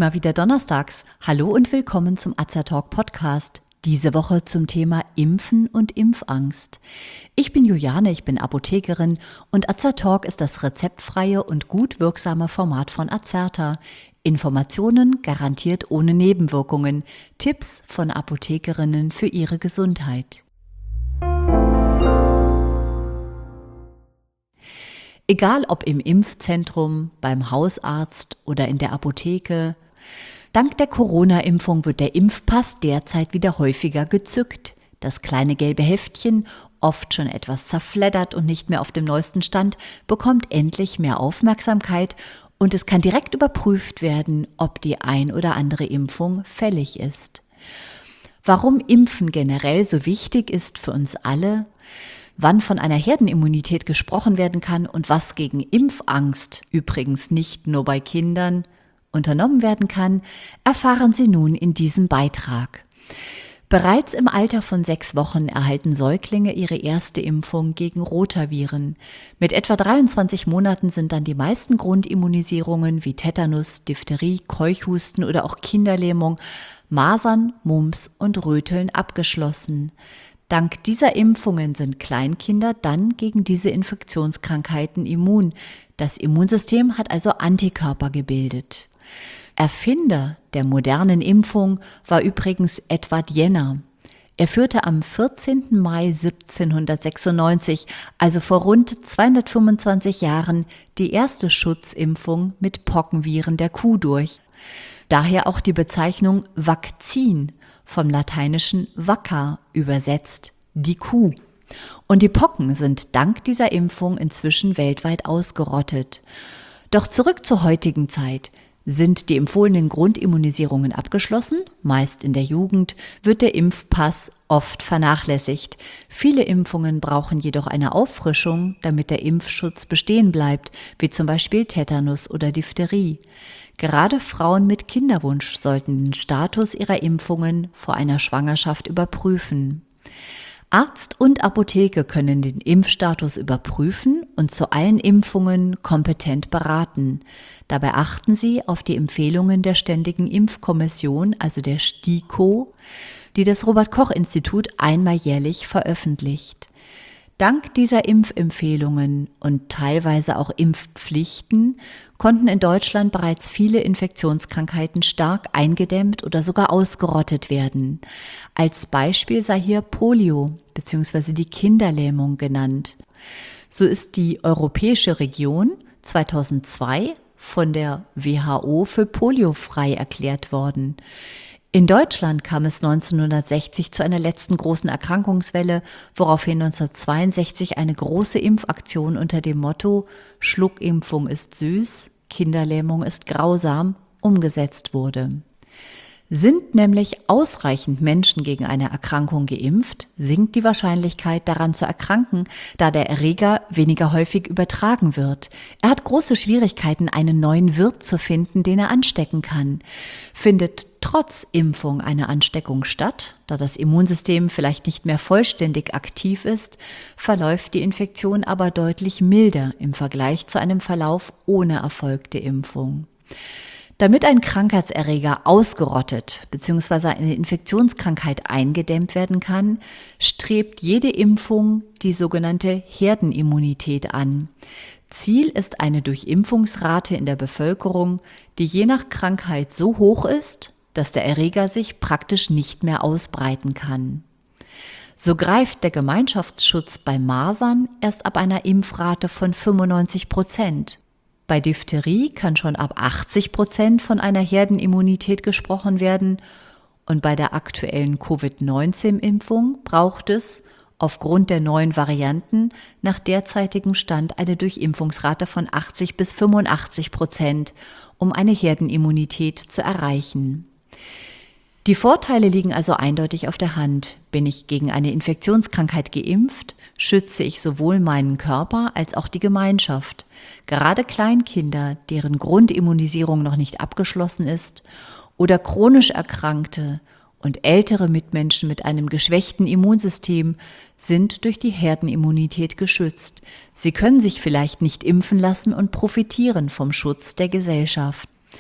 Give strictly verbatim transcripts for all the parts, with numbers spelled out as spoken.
immer wieder donnerstags. Hallo und willkommen zum Azertalk Podcast. Diese Woche zum Thema Impfen und Impfangst. Ich bin Juliane, ich bin Apothekerin und Azertalk ist das rezeptfreie und gut wirksame Format von Azerta. Informationen garantiert ohne Nebenwirkungen. Tipps von Apothekerinnen für ihre Gesundheit. Egal ob im Impfzentrum, beim Hausarzt oder in der Apotheke, dank der Corona-Impfung wird der Impfpass derzeit wieder häufiger gezückt. Das kleine gelbe Heftchen, oft schon etwas zerfleddert und nicht mehr auf dem neuesten Stand, bekommt endlich mehr Aufmerksamkeit und es kann direkt überprüft werden, ob die ein oder andere Impfung fällig ist. Warum Impfen generell so wichtig ist für uns alle, wann von einer Herdenimmunität gesprochen werden kann und was gegen Impfangst, übrigens nicht nur bei Kindern, unternommen werden kann, erfahren Sie nun in diesem Beitrag. Bereits im Alter von sechs Wochen erhalten Säuglinge ihre erste Impfung gegen Rotaviren. Mit etwa dreiundzwanzig Monaten sind dann die meisten Grundimmunisierungen wie Tetanus, Diphtherie, Keuchhusten oder auch Kinderlähmung, Masern, Mumps und Röteln abgeschlossen. Dank dieser Impfungen sind Kleinkinder dann gegen diese Infektionskrankheiten immun. Das Immunsystem hat also Antikörper gebildet. Erfinder der modernen Impfung war übrigens Edward Jenner. Er führte am vierzehnten Mai siebzehnhundertsechsundneunzig, also vor rund zweihundertfünfundzwanzig Jahren, die erste Schutzimpfung mit Pockenviren der Kuh durch. Daher auch die Bezeichnung Vakzin, vom lateinischen vacca übersetzt, die Kuh. Und die Pocken sind dank dieser Impfung inzwischen weltweit ausgerottet. Doch zurück zur heutigen Zeit. Sind die empfohlenen Grundimmunisierungen abgeschlossen, meist in der Jugend, wird der Impfpass oft vernachlässigt. Viele Impfungen brauchen jedoch eine Auffrischung, damit der Impfschutz bestehen bleibt, wie zum Beispiel Tetanus oder Diphtherie. Gerade Frauen mit Kinderwunsch sollten den Status ihrer Impfungen vor einer Schwangerschaft überprüfen. Arzt und Apotheke können den Impfstatus überprüfen und zu allen Impfungen kompetent beraten. Dabei achten Sie auf die Empfehlungen der Ständigen Impfkommission, also der STIKO, die das Robert-Koch-Institut einmal jährlich veröffentlicht. Dank dieser Impfempfehlungen und teilweise auch Impfpflichten konnten in Deutschland bereits viele Infektionskrankheiten stark eingedämmt oder sogar ausgerottet werden. Als Beispiel sei hier Polio bzw. die Kinderlähmung genannt. So ist die europäische Region zweitausendzwei von der W H O für poliofrei erklärt worden. In Deutschland kam es neunzehnhundertsechzig zu einer letzten großen Erkrankungswelle, woraufhin neunzehnhundertzweiundsechzig eine große Impfaktion unter dem Motto »Schluckimpfung ist süß, Kinderlähmung ist grausam« umgesetzt wurde. Sind nämlich ausreichend Menschen gegen eine Erkrankung geimpft, sinkt die Wahrscheinlichkeit, daran zu erkranken, da der Erreger weniger häufig übertragen wird. Er hat große Schwierigkeiten, einen neuen Wirt zu finden, den er anstecken kann. Findet trotz Impfung eine Ansteckung statt, da das Immunsystem vielleicht nicht mehr vollständig aktiv ist, verläuft die Infektion aber deutlich milder im Vergleich zu einem Verlauf ohne erfolgte Impfung. Damit ein Krankheitserreger ausgerottet bzw. eine Infektionskrankheit eingedämmt werden kann, strebt jede Impfung die sogenannte Herdenimmunität an. Ziel ist eine Durchimpfungsrate in der Bevölkerung, die je nach Krankheit so hoch ist, dass der Erreger sich praktisch nicht mehr ausbreiten kann. So greift der Gemeinschaftsschutz bei Masern erst ab einer Impfrate von fünfundneunzig Prozent. Bei Diphtherie kann schon ab achtzig Prozent von einer Herdenimmunität gesprochen werden und bei der aktuellen Covid neunzehn Impfung braucht es aufgrund der neuen Varianten nach derzeitigem Stand eine Durchimpfungsrate von achtzig bis fünfundachtzig Prozent, um eine Herdenimmunität zu erreichen. Die Vorteile liegen also eindeutig auf der Hand. Bin ich gegen eine Infektionskrankheit geimpft, schütze ich sowohl meinen Körper als auch die Gemeinschaft. Gerade Kleinkinder, deren Grundimmunisierung noch nicht abgeschlossen ist, oder chronisch Erkrankte und ältere Mitmenschen mit einem geschwächten Immunsystem sind durch die Herdenimmunität geschützt. Sie können sich vielleicht nicht impfen lassen und profitieren vom Schutz der Gesellschaft.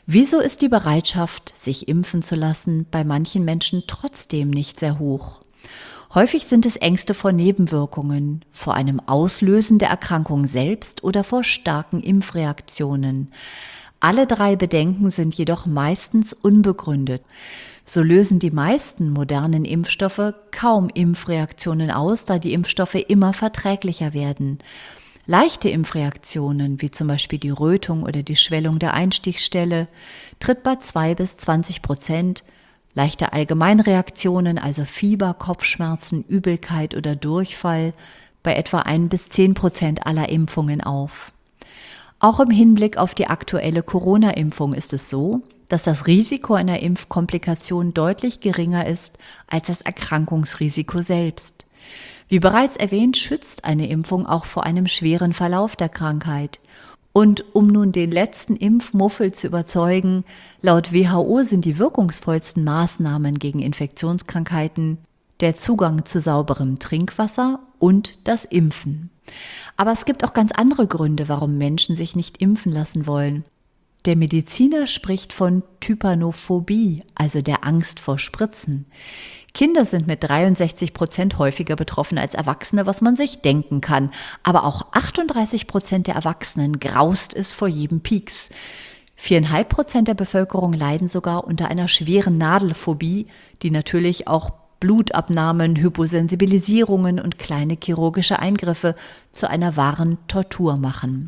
Wieso ist die Bereitschaft, sich impfen zu lassen, bei manchen Menschen trotzdem nicht sehr hoch? Häufig sind es Ängste vor Nebenwirkungen, vor einem Auslösen der Erkrankung selbst oder vor starken Impfreaktionen. Alle drei Bedenken sind jedoch meistens unbegründet. So lösen die meisten modernen Impfstoffe kaum Impfreaktionen aus, da die Impfstoffe immer verträglicher werden. Leichte Impfreaktionen, wie zum Beispiel die Rötung oder die Schwellung der Einstichstelle, tritt bei zwei bis zwanzig Prozent, leichte Allgemeinreaktionen, also Fieber, Kopfschmerzen, Übelkeit oder Durchfall, bei etwa ein bis zehn Prozent aller Impfungen auf. Auch im Hinblick auf die aktuelle Corona-Impfung ist es so, dass das Risiko einer Impfkomplikation deutlich geringer ist als das Erkrankungsrisiko selbst. Wie bereits erwähnt, schützt eine Impfung auch vor einem schweren Verlauf der Krankheit. Und um nun den letzten Impfmuffel zu überzeugen, laut W H O sind die wirkungsvollsten Maßnahmen gegen Infektionskrankheiten der Zugang zu sauberem Trinkwasser und das Impfen. Aber es gibt auch ganz andere Gründe, warum Menschen sich nicht impfen lassen wollen. Der Mediziner spricht von Typanophobie, also der Angst vor Spritzen. Kinder sind mit dreiundsechzig Prozent häufiger betroffen als Erwachsene, was man sich denken kann. Aber auch achtunddreißig Prozent der Erwachsenen graust es vor jedem Pieks. vier Komma fünf Prozent der Bevölkerung leiden sogar unter einer schweren Nadelphobie, die natürlich auch Blutabnahmen, Hyposensibilisierungen und kleine chirurgische Eingriffe zu einer wahren Tortur machen.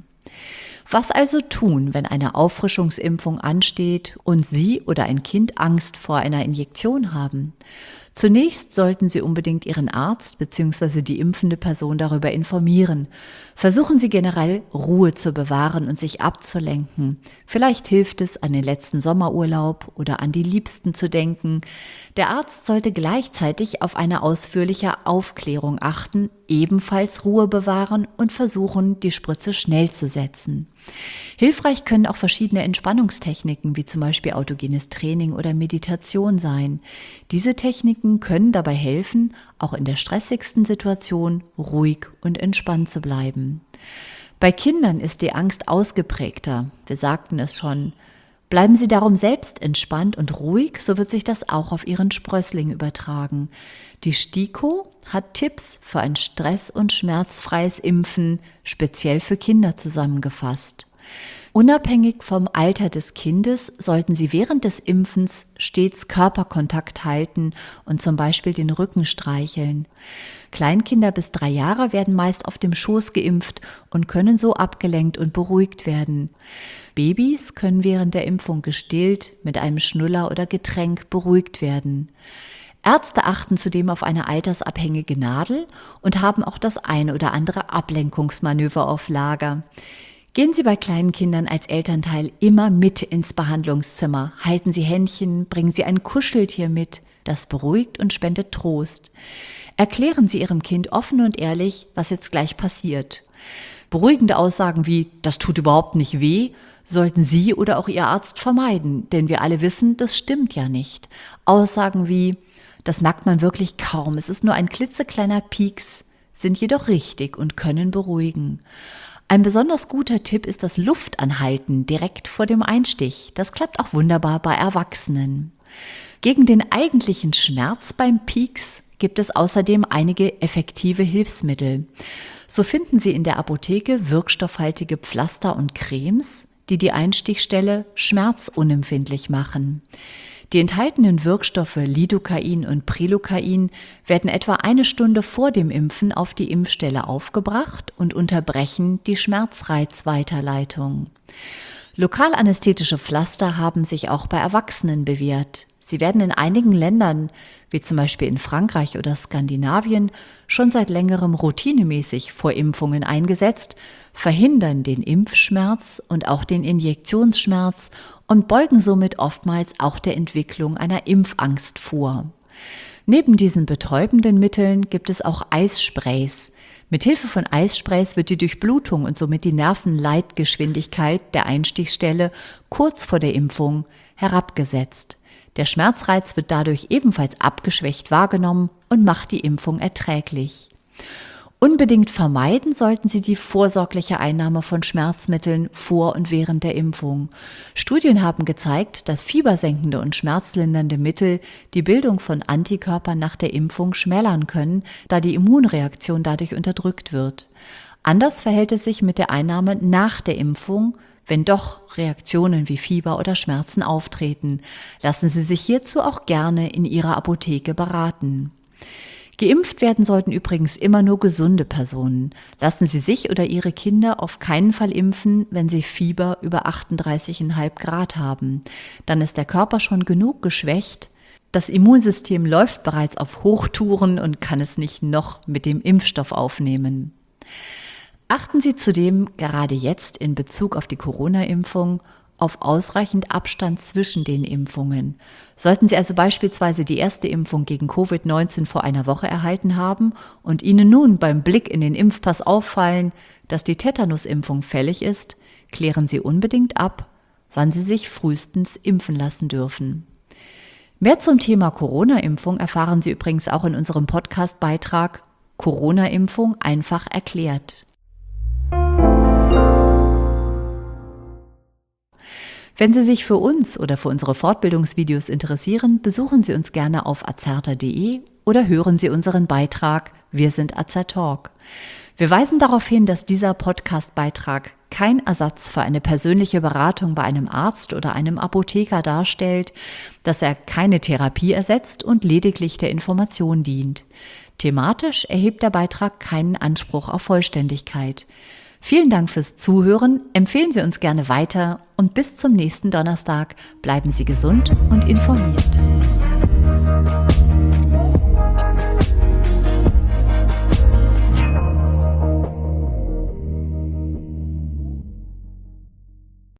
Was also tun, wenn eine Auffrischungsimpfung ansteht und Sie oder ein Kind Angst vor einer Injektion haben? Zunächst sollten Sie unbedingt Ihren Arzt bzw. die impfende Person darüber informieren. Versuchen Sie generell Ruhe zu bewahren und sich abzulenken. Vielleicht hilft es, an den letzten Sommerurlaub oder an die Liebsten zu denken. Der Arzt sollte gleichzeitig auf eine ausführliche Aufklärung achten, ebenfalls Ruhe bewahren und versuchen, die Spritze schnell zu setzen. Hilfreich können auch verschiedene Entspannungstechniken, wie zum Beispiel autogenes Training oder Meditation sein. Diese Techniken können dabei helfen, auch in der stressigsten Situation ruhig und entspannt zu bleiben. Bei Kindern ist die Angst ausgeprägter, wir sagten es schon. Bleiben Sie darum selbst entspannt und ruhig, so wird sich das auch auf Ihren Sprössling übertragen. Die STIKO hat Tipps für ein stress- und schmerzfreies Impfen, speziell für Kinder zusammengefasst. Unabhängig vom Alter des Kindes sollten Sie während des Impfens stets Körperkontakt halten und zum Beispiel den Rücken streicheln. Kleinkinder bis drei Jahre werden meist auf dem Schoß geimpft und können so abgelenkt und beruhigt werden. Babys können während der Impfung gestillt, mit einem Schnuller oder Getränk beruhigt werden. Ärzte achten zudem auf eine altersabhängige Nadel und haben auch das ein oder andere Ablenkungsmanöver auf Lager. Gehen Sie bei kleinen Kindern als Elternteil immer mit ins Behandlungszimmer. Halten Sie Händchen, bringen Sie ein Kuscheltier mit, das beruhigt und spendet Trost. Erklären Sie Ihrem Kind offen und ehrlich, was jetzt gleich passiert. Beruhigende Aussagen wie „das tut überhaupt nicht weh“ sollten Sie oder auch Ihr Arzt vermeiden, denn wir alle wissen, das stimmt ja nicht. Aussagen wie „das merkt man wirklich kaum, es ist nur ein klitzekleiner Pieks“, sind jedoch richtig und können beruhigen. Ein besonders guter Tipp ist das Luftanhalten direkt vor dem Einstich. Das klappt auch wunderbar bei Erwachsenen. Gegen den eigentlichen Schmerz beim Pieks gibt es außerdem einige effektive Hilfsmittel. So finden Sie in der Apotheke wirkstoffhaltige Pflaster und Cremes, die die Einstichstelle schmerzunempfindlich machen. Die enthaltenen Wirkstoffe Lidocain und Prilocain werden etwa eine Stunde vor dem Impfen auf die Impfstelle aufgebracht und unterbrechen die Schmerzreizweiterleitung. Lokalanästhetische Pflaster haben sich auch bei Erwachsenen bewährt. Sie werden in einigen Ländern, wie zum Beispiel in Frankreich oder Skandinavien, schon seit längerem routinemäßig vor Impfungen eingesetzt, verhindern den Impfschmerz und auch den Injektionsschmerz und beugen somit oftmals auch der Entwicklung einer Impfangst vor. Neben diesen betäubenden Mitteln gibt es auch Eissprays. Mithilfe von Eissprays wird die Durchblutung und somit die Nervenleitgeschwindigkeit der Einstichstelle kurz vor der Impfung herabgesetzt. Der Schmerzreiz wird dadurch ebenfalls abgeschwächt wahrgenommen und macht die Impfung erträglich. Unbedingt vermeiden sollten Sie die vorsorgliche Einnahme von Schmerzmitteln vor und während der Impfung. Studien haben gezeigt, dass fiebersenkende und schmerzlindernde Mittel die Bildung von Antikörpern nach der Impfung schmälern können, da die Immunreaktion dadurch unterdrückt wird. Anders verhält es sich mit der Einnahme nach der Impfung, wenn doch Reaktionen wie Fieber oder Schmerzen auftreten. Lassen Sie sich hierzu auch gerne in Ihrer Apotheke beraten. Geimpft werden sollten übrigens immer nur gesunde Personen. Lassen Sie sich oder Ihre Kinder auf keinen Fall impfen, wenn sie Fieber über achtunddreißig Komma fünf Grad haben. Dann ist der Körper schon genug geschwächt. Das Immunsystem läuft bereits auf Hochtouren und kann es nicht noch mit dem Impfstoff aufnehmen. Achten Sie zudem gerade jetzt in Bezug auf die Corona-Impfung auf ausreichend Abstand zwischen den Impfungen. Sollten Sie also beispielsweise die erste Impfung gegen Covid neunzehn vor einer Woche erhalten haben und Ihnen nun beim Blick in den Impfpass auffallen, dass die Tetanusimpfung fällig ist, klären Sie unbedingt ab, wann Sie sich frühestens impfen lassen dürfen. Mehr zum Thema Corona-Impfung erfahren Sie übrigens auch in unserem Podcast-Beitrag Corona-Impfung einfach erklärt. Wenn Sie sich für uns oder für unsere Fortbildungsvideos interessieren, besuchen Sie uns gerne auf azerta punkt de oder hören Sie unseren Beitrag Wir sind Azertalk. Wir weisen darauf hin, dass dieser Podcast-Beitrag kein Ersatz für eine persönliche Beratung bei einem Arzt oder einem Apotheker darstellt, dass er keine Therapie ersetzt und lediglich der Information dient. Thematisch erhebt der Beitrag keinen Anspruch auf Vollständigkeit. Vielen Dank fürs Zuhören, empfehlen Sie uns gerne weiter und bis zum nächsten Donnerstag bleiben Sie gesund und informiert.